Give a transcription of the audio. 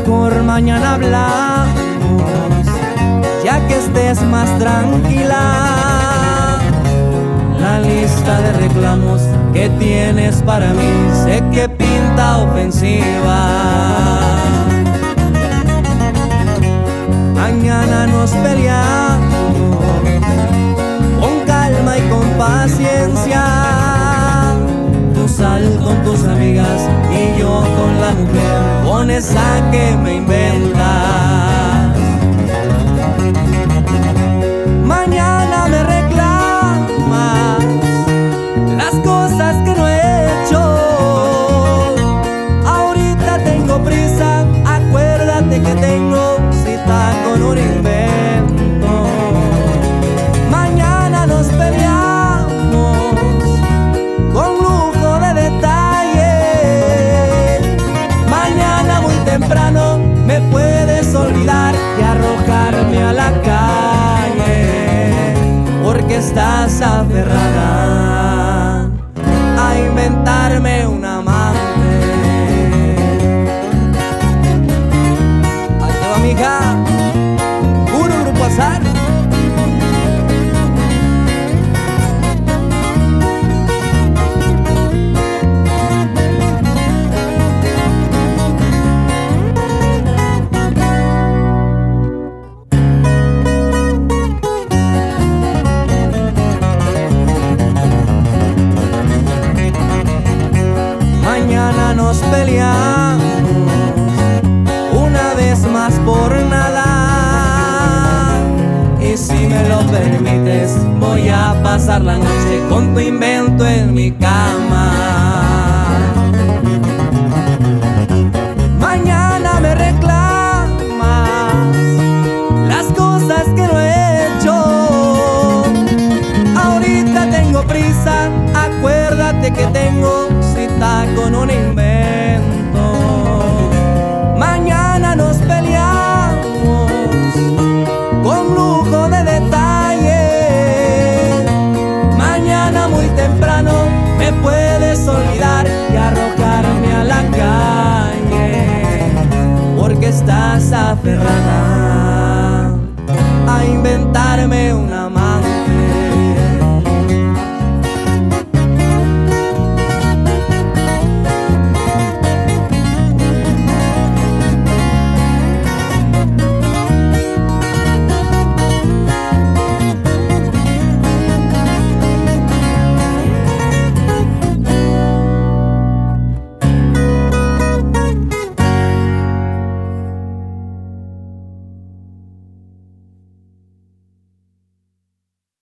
Mejor mañana hablamos, ya que estés más tranquila. La lista de reclamos que tienes para mí sé que pinta ofensiva. Mañana nos peleamos con calma y con paciencia. Tú sal con tus amigas y yo con la mujer, con esa que me inventas. Mañana me reclamas las cosas que no he hecho. Ahorita tengo prisa, acuérdate que tengo cita con un invento. Mañana nos peleamos con lujo de detalle. Mañana muy temprano me puedes olvidar y arrojarme a la calle, porque estás aferrada a inventarme un amante. Ahí te va, mija, puro Grupo Azar. Mañana nos peleamos una vez más por nada. Y si me lo permites, voy a pasar la noche con tu invento en mi cama. Mañana me reclamas las cosas que no he hecho. Ahorita tengo prisa, acuérdate que tengo cita con un invento. Mañana nos peleamos con lujo de detalle. Mañana muy temprano me puedes olvidar y arrojarme a la calle, porque estás aferrada a inventarme una